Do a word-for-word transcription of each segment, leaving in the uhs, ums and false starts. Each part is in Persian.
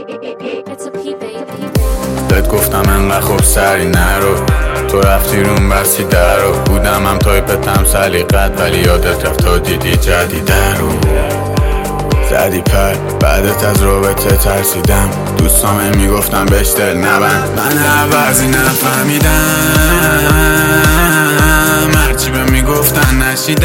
بهت گفتم انقدر خوب سری نرو، تو رفتی روم بستی در رو. بودم هم تایپتم سلیقت، ولی یادت رفت تا دیدی جدیده رو زدی پر. بعدت از رابطه ترسیدم، دوستامه میگفتم بهش دل نبند. من عوضی نفهمیدم، هرچی به میگفتن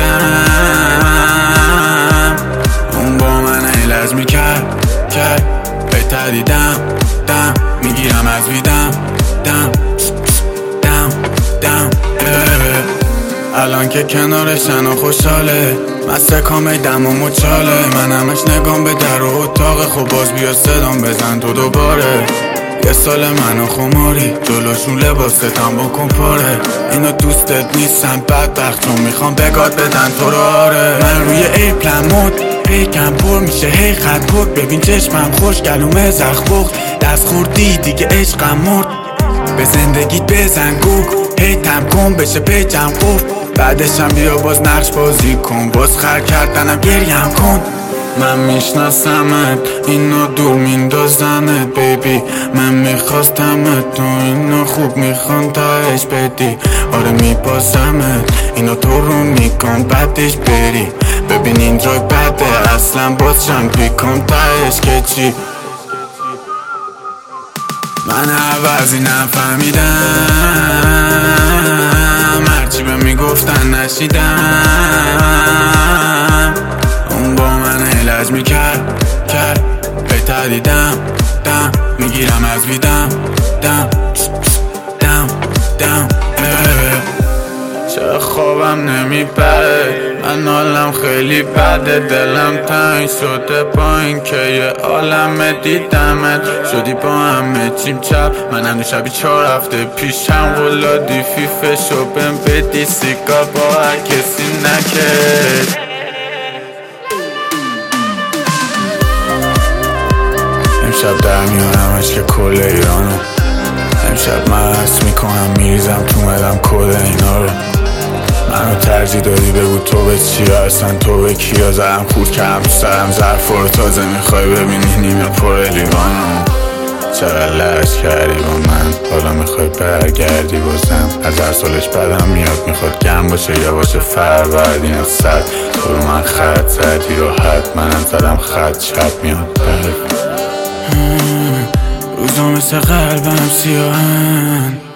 نشیدم. اون با من ایلز میکرد کرد بهتر دیدم دم میگیرم از ویدم دم دم دم الان که کنارشن و خوشحاله، مست کامه دم و مچاله. من همش نگام به در و اتاق، خب باز بیا صدام بزن تو دوباره. یه سال منو خماری جلوشون لباستم بکن پاره. اینو دوستت نیستن بدبخت چون میخوام بگاد بدن تو رو. آره من روی ایپلم مود پیکم پر میشه هی خط کد. ببین چشمم خوش گلومه زخ بخت، دست خوردی دیگه عشقم مرد. به زندگیت بزن گوگ هی تم کن بشه پیجم قفل. بعدشم بیا باز نقش بازی کن، باز خر کردنم گریم کن. من میشناسمت اینو دور میندازنت بیبی، من میخواستمت تو اینو خوب میخوان تهش بدی. آره میبازمت اینو تو رو میکن بعدش بری. ببین این دراگ بده اصلا باز چند پیکن تهش که چی. من عوضی نفهمیدم، هرچی به میگفتن نشیدم. اون با من ایلج میکرد کرد بهتر دیدم دم میگیرم از ویدم دم دم دم چرا خوابم نمیبره، من حالم خیلی بده. دلم تنگ شده با این که یه عالمه دیدمت. شدی با همه چیم چپ، من هم شبی چهار هفته پیشم ولادی فیفشو بهم بدی. سیگار با هر کسی نکرد. امشب در میارمش که کل ایرانو، امشب مست میکنم میریزم تو مدم کل اینا رو. منو ترجیح دادی بگو تو به چیا، اصلا تو به کیا. زدم خورد کردم تو سرم ظرف رو تازه میخوای ببینی نیمه پر لیوانو. چقدر لش کردی با من، حالا میخوای برگردی بازم. از هر سالش بدم میاد، میخواد گرم باشه یا باشه فروردین و صد. تو رو من خط زدی راحت، منم زدم خط چپ میاد برد. روزا مثل قلبم سیاهن،